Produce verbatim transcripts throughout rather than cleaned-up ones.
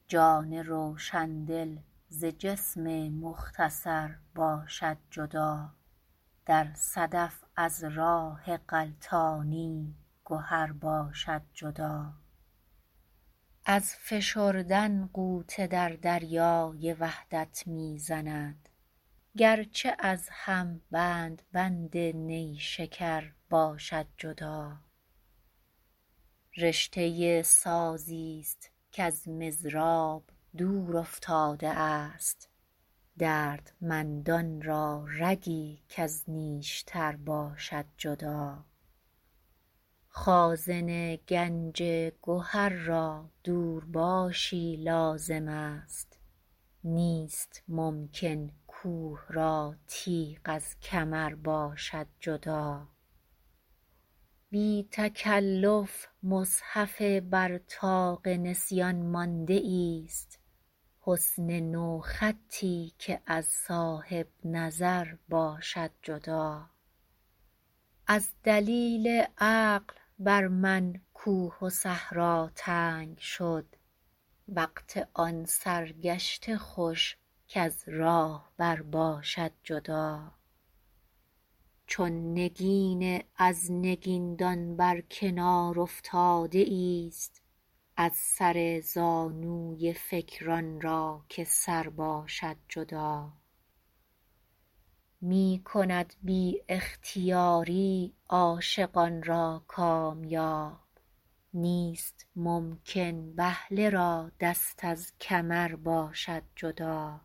جان روشندل ز جسم مختصر باشد جدا در صدف از راه غلتانی گهر باشد جدا از فشردن غوطه در دریای وحدت می زند گرچه از هم بند بند نیشکر باشد جدا رشته سازی است کز مضراب دور افتاده است دردمندان را رگی کز نیشتر باشد جدا خازن گنج گهر را دورباشی لازم است نیست ممکن کوه را تیغ از کمر باشد جدا بی تکلف مصحف بر طاق نسیان مانده است حسن نوخطی که از صاحب نظر باشد جدا از دلیل عقل بر من کوه و صحرا تنگ شد وقت آن سرگشته خوش کز راهبر باشد جدا چون نگین از نگین دان بر کنار افتاده است از سر زانوی فکران را که سر باشد جدا می کند بی اختیاری عاشقان را کامیاب نیست ممکن بهله را دست از کمر باشد جدا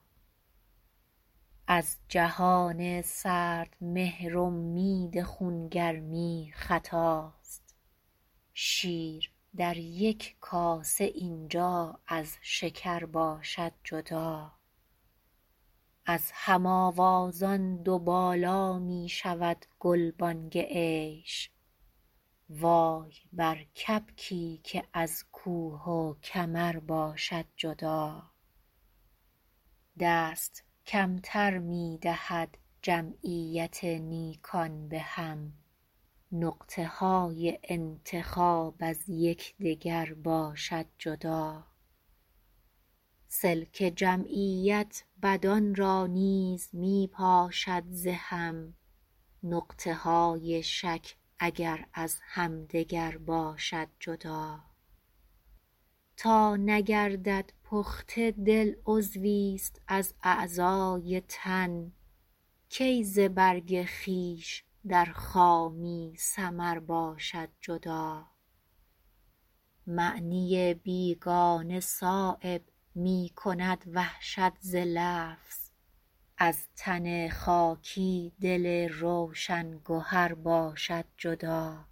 از جهان سرد مهر امید خونگرمی خطاست شیر در یک کاسه اینجا از شکر باشد جدا از هم آوازان دو بالا می شود گلبانگ عیش وای بر کبکی که از کوه و کمر باشد جدا دست کمتر می دهد جمعیت نیکان به هم نقطه های انتخاب از یکدیگر باشد جدا سلک جمعیت بدان را نیز می پاشد ز هم نقطه های شک اگر از همدیگر باشد جدا تا نگردد پخته دل عضوی است از اعضای تن کی ز برگ خویش در خامی ثمر باشد جدا معنی بیگانه صایب می کند وحشت ز لفظ از تن خاکی دل روشن گهر باشد جدا